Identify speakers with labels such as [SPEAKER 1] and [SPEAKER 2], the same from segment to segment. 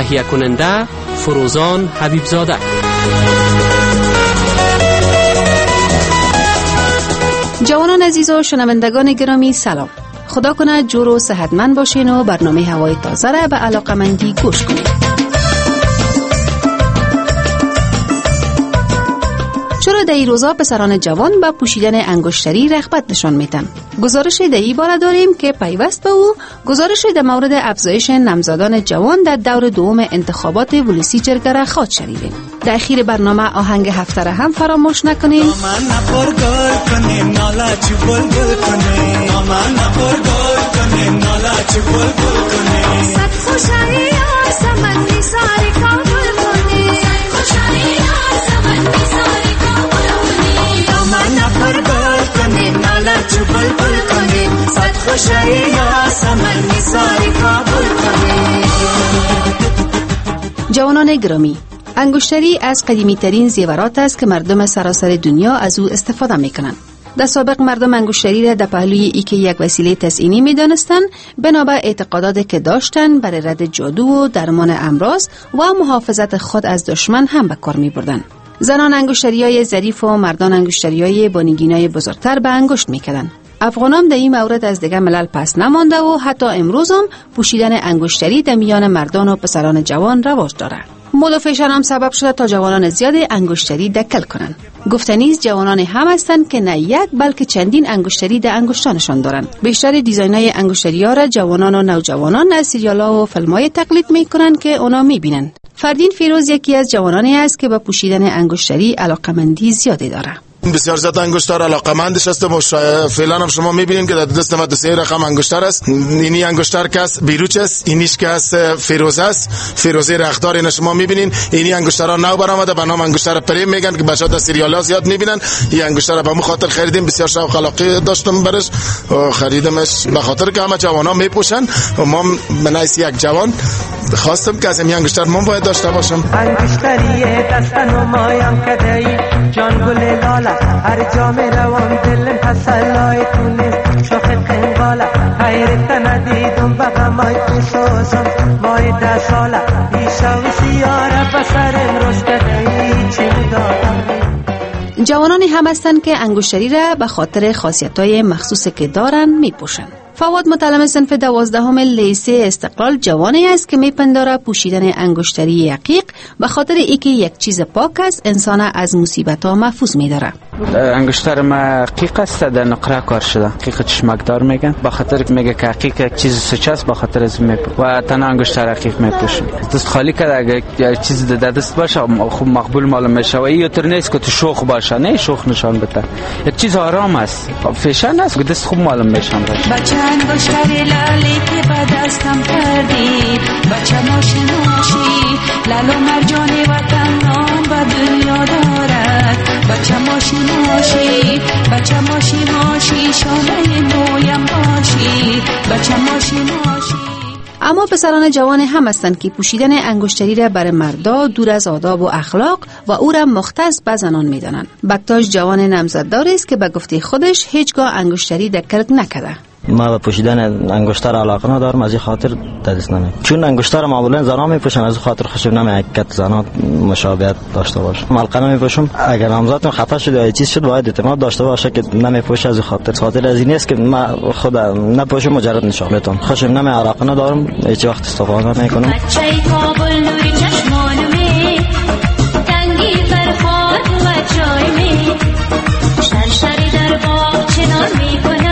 [SPEAKER 1] تهیه کننده فروزان حبیبزاده.
[SPEAKER 2] جوانان عزیز و شنوندگان گرامی سلام. خدا کنه جور و صحتمند باشین و برنامه هوای تازه را به علاقمندی گوش کنید. چرا در این روزا پسران جوان به پوشیدن انگشتری رغبت نشان میدن؟ گزارش در این باره داریم که پیوست به او گزارش در مورد افزایش نامزدان جوان در دور دوم انتخابات ولسی جرگه را خواهد شنیدیم. در اخیر برنامه آهنگ هفته را هم فراموش نکنید. جوانان گرامی، انگشتری از قدیمی ترین زیورات است که مردم سراسر دنیا از او استفاده می کنند. در سابق مردم انگشتری را در پهلوی ای که یک وسیله تزئینی می دانستند، بنابر اعتقاداتی که داشتند برای رد جادو و درمان امراض و محافظت خود از دشمن هم به کار می بردند. زنان انگشتریای ظریف و مردان انگشتریای با نگینای بزرگتر به انگشت میکردند. افغانان در این مورد از دیگر ملل پس نمانده و حتی امروز هم پوشیدن انگشتری در میان مردان و پسران جوان رواج دارد. مد و فیشن هم سبب شده تا جوانان زیاد انگشتری دکل کنند. گفتنیز جوانان هم هستند که نه یک بلکه چندین انگشتری در انگشتانشان دارند. بیشتر دیزاین‌های انگشتری‌ها را جوانان و نوجوانان از سریال‌ها و فیلم‌های تقلید می‌کنند که اونا می‌بینند. فردین فیروز یکی از جوانانی است که به پوشیدن انگشتری علاقمندی زیادی دارد.
[SPEAKER 3] بسیار زیاد انگشتر علاقمندش هستم و فعلا هم شما میبینین که در دست ما دو سه رقم انگشتر است. اینی انگشتر که است بیروچ است، اینیش که است فیروزه است، فیروزه رختار. اینا شما میبینین اینی انگشترها نو برآمده به نام انگشتر پریم میگن که بچه‌ها در سریال‌ها زیاد میبینن. این انگشتر به خاطر خریدیم، بسیار شوق علاقه داشتم برش و خریدمش به خاطر که همه جوانا میپوشن و ما بنایس یک جوان خواستم که از این انگشتر من باید داشته باشم.
[SPEAKER 4] انگشتری دستن مایم کدی جان گل لالا هر جا می روم دلم تسلای تونه شوخ قنقالا غیرت ندیدم بغمای تو سوزم وای ده سالا ایشا و سیاره بسرم روش کدی چی دادم.
[SPEAKER 2] جوانانی هم هستند که انگشتری را به خاطر خاصیت‌های مخصوصی که دارند میپوشند. فواد متعلم صنف 12 لیسه استقلال جوانی است که میپنداره پوشیدن انگشتری یقیق به خاطر اینکه یک چیز پاک است انسان از مصیبت‌ها محفوظ می‌داره.
[SPEAKER 5] انگشتر ما یقیق است، در نقره کار شده، یقیق چشمکدار میگن، به خاطر که میگه که یقیق یک چیز سوچه است، به خاطر از و تنها انگشتر یقیق میپوشیم. دست خالی کرده اگه چیز در دست باشه خوب مقبول معلوم میشه و این طور نیست که تو شوخ باشه، نه شوخ نشان بده، یک چیز آرام است، فیشن است، دست خوب معلوم میشن.
[SPEAKER 6] انگشتر لالی که به دستم کردی بچه ماشی ماشی لالو مرجان وطن نام به دنیا دارد بچه ماشی ماشی بچه ماشی ماشی شانه نویم باشی بچه ماشی ماشی.
[SPEAKER 2] اما پسران جوان هم هستند که پوشیدن انگشتری را برای مردا دور از آداب و اخلاق و او را مختص به زنان می‌دانند. بکتاش جوان نامزددار است که به گفته خودش هیچگاه انگشتری در کرک نکرده.
[SPEAKER 7] ما به پوشیدن انگشتر علاقه ندارم، از این خاطر دست نمی چون انگشتر معمولا زنا میپوشن، از خاطر خوشم نمی حقیقت زنا مشابهت داشته باشه. حلقه نمیپوشم، اگر نامزد خفه شد یا چیز شد باید اعتماد داشته باشه که نمیپوشه. از خاطر از این است که ما خود نپوشم، مجرد نشان بدم. خوشم نمی علاقه ندارم، هیچ وقت استفاده نمیکنم.
[SPEAKER 6] بچه کابل نوری چشمانمی تنگی فرخاد و جایمی شرشری در باغ چنان میکنم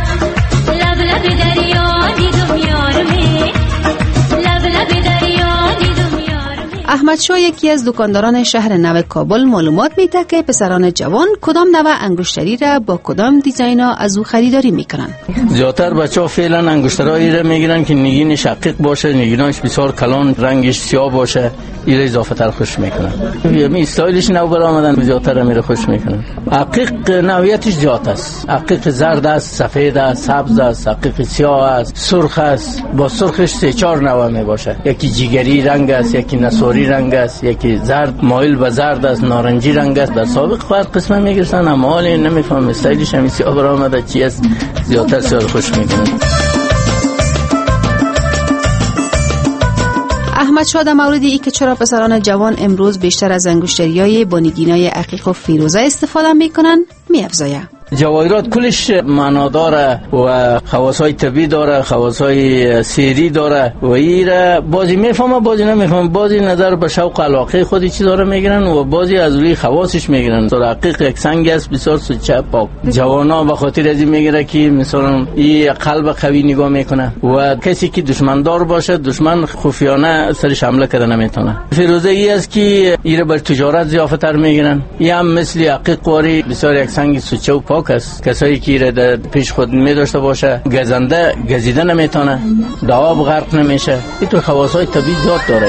[SPEAKER 2] احمد شاه یکی از دکانداران شهر نو کابل معلومات میده که پسران جوان کدام نوع انگشتری را با کدام دیزاینا از او خریداری میکنن.
[SPEAKER 8] زیادتر بچه‌ها فعلا انگشترایی را میگیرن که نگین شقیق باشه، نگیناش بسیار کلان، رنگش سیاه باشه، این اضافه تر خوش میکنن. یعنی استایلش نو برآمدن، زیادتر میره خوش میکنن. عقیق نوعیتش زیاد است. عقیق زرد است، سفید است، سبز است، عقیق سیاه است، سرخ است. با سرخش 3-4 نوع می باشه. یکی جگری رنگ است، یکی نسواری رنگ است، یکی زرد مایل به زرد است، نارنجی رنگ است. در سابق فرق قسمه میگیرن، اما حالا نمیفهم استایلش هم سیاه برآمده چی است، زیادتر سیاه خوش میکنن.
[SPEAKER 2] احمد شاه در مورد ای که چرا پسران جوان امروز بیشتر از انگشتریای بانیگینای عقیق و فیروزه استفاده میکنن میافزاید.
[SPEAKER 8] جواهرات کلش معنا داره و خواصای طبیعی داره، خواصای سیری داره و ایره بازی میفهمه بازی نمیفهمه، بازی نظر به شوق علاقه خودی چی داره میگیرن و بازی از روی خواصش میگیرن. تو عقیق یک سنگ است بسیار سوچه پاک. جوانا به خاطر ازی میگیره که مثلا این قلب قوی نگاه میکنه و کسی که دشمندار باشه دشمن خفیانه سرش حمله کرده نمیتونه. فیروزه ای است که ایره بر تجارت ضیافتر میگیرن. این هم مثل عقیق واری بسیار یک سنگ سوچه و پاک است. کسایی که در پیش خود می داشته باشه گزنده گزیده نمیتونه، دعاب غرق نمیشه. این تو خواصای طبیعی زیاد داره.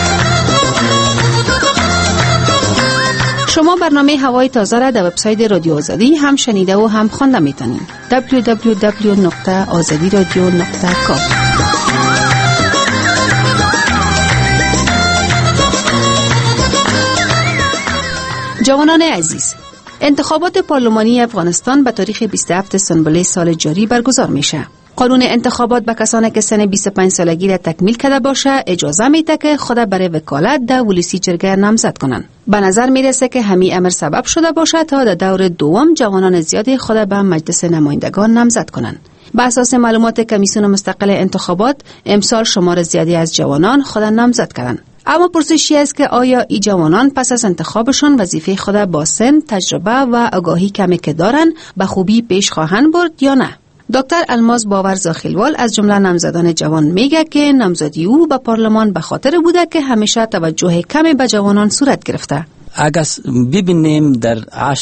[SPEAKER 2] شما برنامه هوای تازه را در وبسایت رادیو آزادی هم شنیده و هم خوانده میتونید. www.azadiradio.com. جوانان عزیز، انتخابات پارلمانی افغانستان به تاریخ 27 سنبله سال جاری برگزار میشه. قانون انتخابات به کسانی که سن 25 سالگی را تکمیل کرده باشه اجازه میده که خود برای وکالت در ولسی جرگه نامزد کنن. به نظر میرسه که همین امر سبب شده باشه تا در دور دوم جوانان زیادی خود به مجلس نمایندگان نامزد کنن. بر اساس معلومات کمیسیون مستقل انتخابات امسال شمار زیادی از جوانان خود نامزد کردند. اما پرسشی است که آیا این جوانان پس از انتخابشان وظیفه خود با سن، تجربه و آگاهی کمی که دارن به خوبی پیش خواهند برد یا نه؟ دکتر الماس باور زاخیلوال از جمله نامزدان جوان میگه که نامزدی او به پارلمان به خاطر بوده که همیشه توجه کمی به جوانان صورت گرفته.
[SPEAKER 9] اگر ببینیم در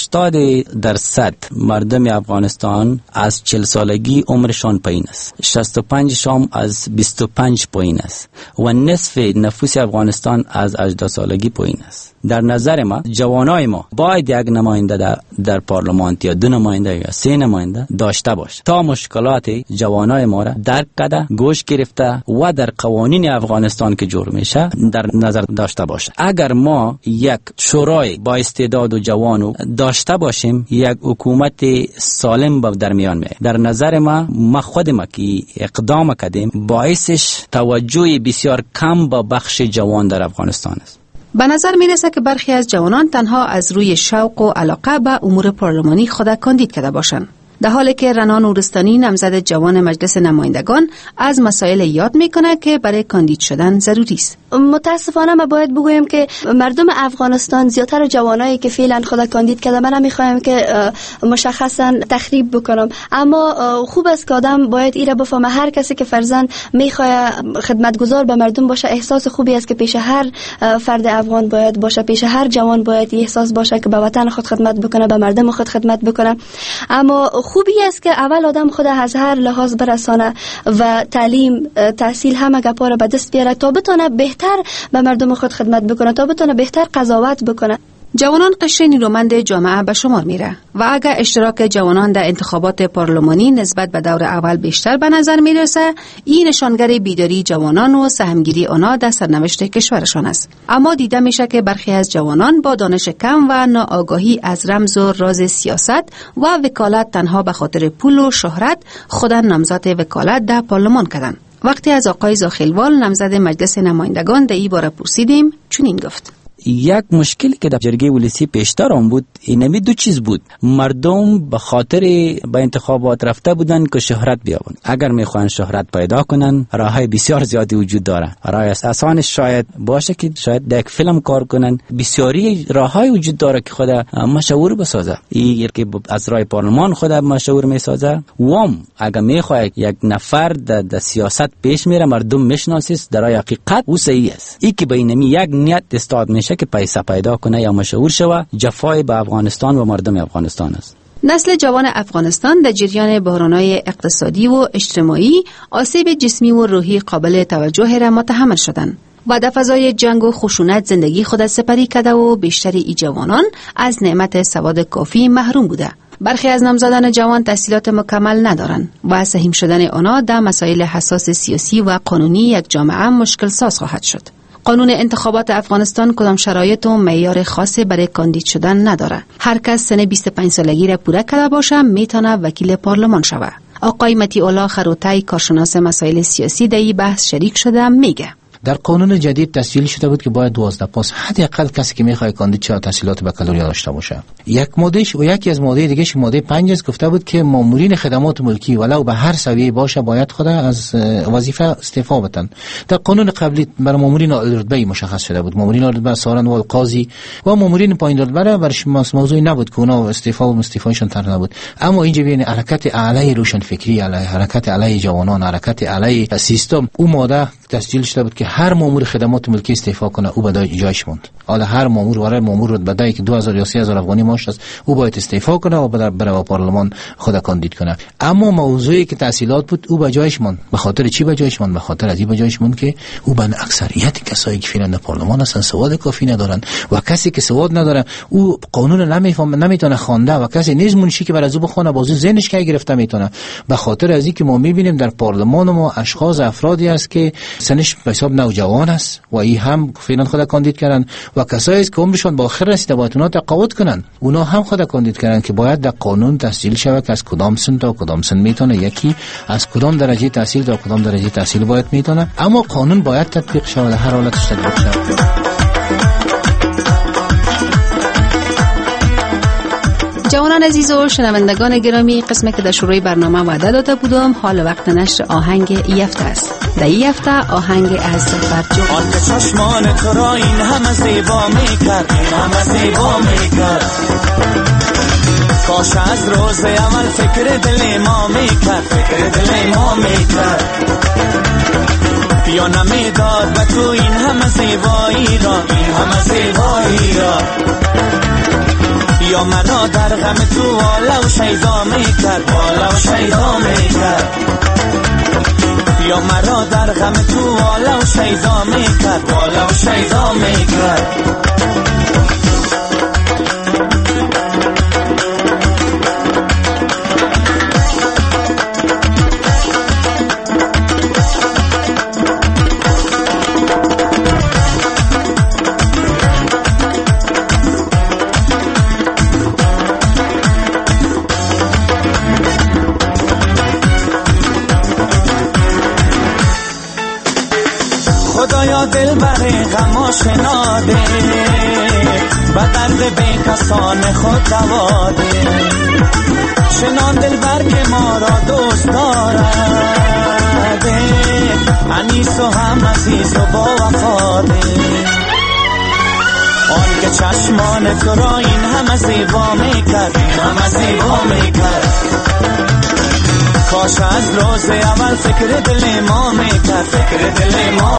[SPEAKER 9] 80% مردم افغانستان از 40 سالگی عمرشان پایین است، 65 شام از 25 پایین است و نصف نفوس افغانستان از 18 سالگی پایین است. در نظر ما جوانای ما باید یک نماینده در پارلمان یا دو نماینده یا سه نماینده داشته باشه تا مشکلات جوانای ما را درک کرده، گوش گرفته و در قوانین افغانستان که جور میشه در نظر داشته باشه. اگر ما یک شورای با استعداد و جوانو داشته باشیم یک حکومت سالم در میان میاد. در نظر ما خود ما که اقدام کردیم باعثش توجه بسیار کم با بخش جوان در افغانستان است.
[SPEAKER 2] به نظر میرسه که برخی از جوانان تنها از روی شوق و علاقه به امور پارلمانی خود کاندید کرده باشند، در حالی که رنا نورستانی نامزد جوان مجلس نمایندگان از مسائل یاد میکنه که برای کاندید شدن ضروری است.
[SPEAKER 10] متاسفانه ما باید بگویم که مردم افغانستان زیادتر جوانایی که فعلا خود کاندید کرده، من نمیخوایم که مشخصا تخریب بکنم، اما خوب است که آدم باید ایره بفهمه هر کسی که فرزند میخواد خدمتگزار به مردم باشه احساس خوبی است که پیش هر فرد افغان باید باشه، پیش هر جوان باید احساس باشه که به وطن خود خدمت بکنه، به مردم خود خدمت بکنه. اما خوبی است که اول آدم خود از هر لحاظ برسانه و تعلیم، تحصیل همه گپا را به دست بیاره تا بتونه بهتر به مردم خود خدمت بکنه، تا بتونه بهتر قضاوت بکنه.
[SPEAKER 2] جوانان قشر نیرومند جامعه به شمار میره و اگر اشتراک جوانان در انتخابات پارلمانی نسبت به دور اول بیشتر به نظر میرسه، این نشانگر بیداری جوانان و سهمگیری آنها در سرنوشت کشورشان است. اما دیده میشه که برخی از جوانان با دانش کم و ناآگاهی از رمز و راز سیاست و وکالت تنها به خاطر پول و شهرت خودن نامزد وکالت در پارلمان کردند. وقتی از آقای زاخیلوال نامزد مجلس نمایندگان در این باره پرسیدیم چنین گفت:
[SPEAKER 9] یک مشکلی که در جرگه ولسی پیشتر آن بود اینمی دو چیز بود. مردم به خاطر به انتخابات رفته بودن که شهرت بیابن. اگر میخوان شهرت پیدا کنن راههای بسیار زیادی وجود داره. راه آسانش شاید باشه که شاید در یک فیلم کار کنن. بسیاری راههای وجود داره که خود مشهور بسازه. این که از راه پارلمان خود مشهور میسازه. اگر میخواد یک نفر در سیاست پیش میره مردم میشناسه در حقیقت او صحیح است. این که به اینمی یک نیت استاد میشه که پیسه پیدا کنه یا مشهور شوه، جفای به افغانستان و مردم افغانستان است.
[SPEAKER 2] نسل جوان افغانستان در جریان بحران‌های اقتصادی و اجتماعی، آسیب جسمی و روحی قابل توجه را متحمل شدند و در فضای جنگ و خشونت زندگی خود سپری کرده و بیشتر ای جوانان از نعمت سواد کافی محروم بوده. برخی از نامزدان جوان تحصیلات مکمل ندارند و سهیم شدن آنها در مسائل حساس سیاسی و قانونی یک جامعه مشکل ساز خواهد شد. قانون انتخابات افغانستان کدام شرایط و معیار خاصی برای کاندید شدن نداره. هر کس سن 25 سالگی را پوره کرده باشه میتونه وکیل پارلمان شود. آقای مطیع الله خروتای کارشناس مسائل سیاسی در این بحث شریک شده میگه:
[SPEAKER 11] در قانون جدید تسجیل شده بود که باید 12 پاس حداقل کسی که میخواد کاندید شه تحصیلات بکالوریا داشته باشه. یک مادهش و یکی از ماده دیگه ماده 5 است گفته بود که مامورین خدمات ملکی ولو به هر سویه باشه باید خود از وظیفه استعفا بدن. در قانون قبلی برای مامورین رتبه مشخص شده بود، مامورین رتبه سارن و قاضی و مامورین پایین رتبه برش موضوعی نبود که اونا استعفا و استعفاشون طرح نبود. اما اینجا ببین حرکت علیه روشن فکری، علیه حرکت علیه جوانان، حرکت علیه سیستم، اون ماده تسجیل شده بود که هر مامور خدمات ملکی استعفا کنه او به جایش موند. حالا هر مامور برای مامور رتبه که 2000 یا 3000 افغانی معاش است او باید استعفا کنه و برای پارلمان خود کاندید کنه. اما موضوعی که تحصیلات بود او به جایش موند. به خاطر چی به جایش موند؟ به خاطر از این به جایش موند که او بن اکثریت کسایی که فعلا در پارلمان هستن سواد کافی ندارن و کسی که سواد نداره او قانون نمیفهمه، نمیتونه خوانده و کسی نیز منشی که برای او بخونه بازو ذهنش کی گرفته میتونه. به خاطر از اینکه ما میبینیم در پارلمان ما اشخاص افرادی است که سنش به حساب نوجوان است و این هم فعلا خود کاندید کردن و کسایی است که عمرشون با آخر رسیده باید اونا تقاعد کنن، اونا هم خود کاندید کردن که باید در قانون تسجیل شود که از کدام سن تا کدام سن میتونه، یکی از کدام درجه تحصیل تا کدام درجه تحصیل باید میتونه. اما قانون باید تطبیق شود، هر حالتش تطبیق شود.
[SPEAKER 2] جوانان عزیز و شنوندگان گرامی، قسمی که در شروع برنامه وعده داده بودم حال وقت نشر آهنگ یفته است. در این هفته آهنگ از فرجام.
[SPEAKER 12] آن که چشمان تو را این همه زیبا میکرد، این همه زیبا میکرد، کاش از روز اول فکر دل ما میکرد، فکر دل ما میکرد، یا نمیداد به تو این همه زیبایی را، این همه زیبایی را، یا مرا در غم تو والا و شیدا میکرد، والا و شیدا میکرد، یا مرا در غم تو والا و شیدا میکرد، والا و شیدا میکرد. خدایا دل بر غم آشناده، به درد بی کسان خود دواده، شنان دل بر که ما را دوست دارده، انیس و هم عزیز و با وفاده، آن که چشمان تو را این همه زیبا میکرد، این همه زیبا میکرد، کاش از روز اول فکر دل ما میکرد، فکر دل ما